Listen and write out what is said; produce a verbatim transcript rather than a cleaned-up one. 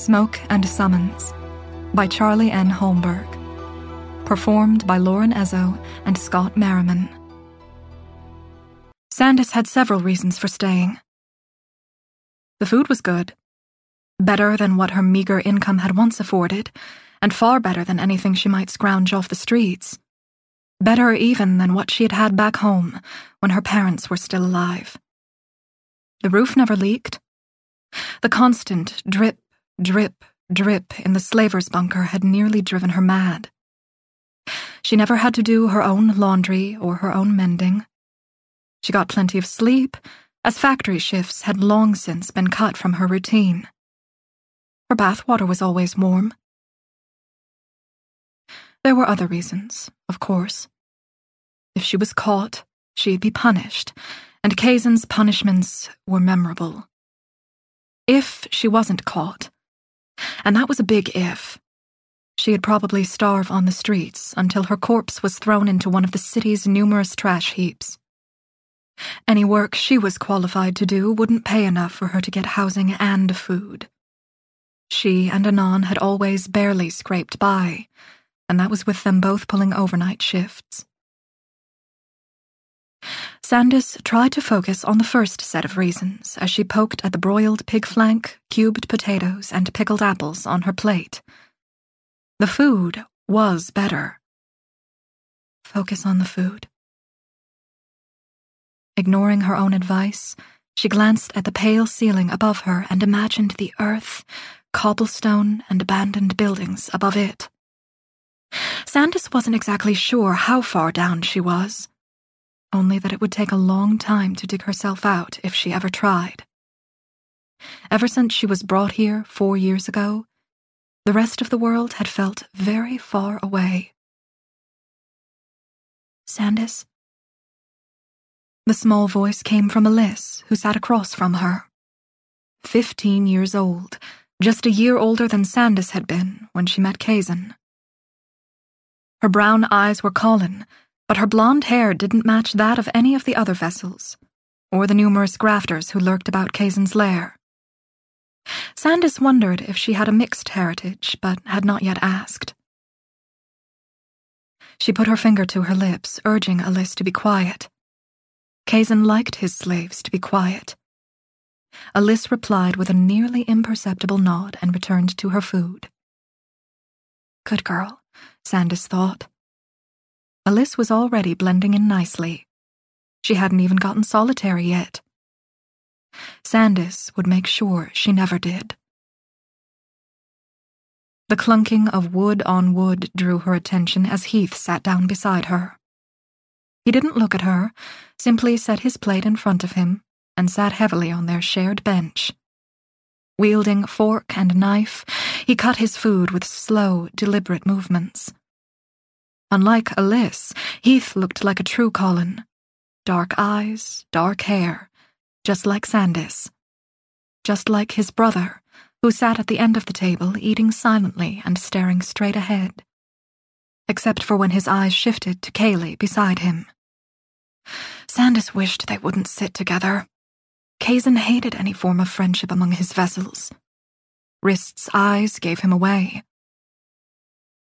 Smoke and Summons by Charlie N. Holmberg. Performed by Lauren Ezzo and Scott Merriman. Sandis had several reasons for staying. The food was good. Better than what her meager income had once afforded, and far better than anything she might scrounge off the streets. Better even than what she had had back home when her parents were still alive. The roof never leaked. The constant drip, drip, drip in the slaver's bunker had nearly driven her mad. She never had to do her own laundry or her own mending. She got plenty of sleep, as factory shifts had long since been cut from her routine. Her bathwater was always warm. There were other reasons, of course. If she was caught, she'd be punished, and Kazan's punishments were memorable. If she wasn't caught, and that was a big if, she'd probably starve on the streets until her corpse was thrown into one of the city's numerous trash heaps. Any work she was qualified to do wouldn't pay enough for her to get housing and food. She and Anon had always barely scraped by, and that was with them both pulling overnight shifts. Sandis tried to focus on the first set of reasons as she poked at the broiled pig flank, cubed potatoes, and pickled apples on her plate. The food was better. Focus on the food. Ignoring her own advice, she glanced at the pale ceiling above her and imagined the earth, cobblestone, and abandoned buildings above it. Sandis wasn't exactly sure how far down she was, only that it would take a long time to dig herself out if she ever tried. Ever since she was brought here four years ago, the rest of the world had felt very far away. Sandis? The small voice came from Alyss, who sat across from her. Fifteen years old, just a year older than Sandis had been when she met Kazan. Her brown eyes were Colin, but her blonde hair didn't match that of any of the other vessels, or the numerous grafters who lurked about Kazan's lair. Sandis wondered if she had a mixed heritage, but had not yet asked. She put her finger to her lips, urging Alyss to be quiet. Kazan liked his slaves to be quiet. Alyss replied with a nearly imperceptible nod and returned to her food. Good girl, Sandis thought. Alyss was already blending in nicely. She hadn't even gotten solitary yet. Sandis would make sure she never did. The clunking of wood on wood drew her attention as Heath sat down beside her. He didn't look at her, simply set his plate in front of him and sat heavily on their shared bench. Wielding fork and knife, he cut his food with slow, deliberate movements. Unlike Alyss, Heath looked like a true Colin. Dark eyes, dark hair, just like Sandis. Just like his brother, who sat at the end of the table eating silently and staring straight ahead. Except for when his eyes shifted to Kaylee beside him. Sandis wished they wouldn't sit together. Kazan hated any form of friendship among his vessels. Rist's eyes gave him away.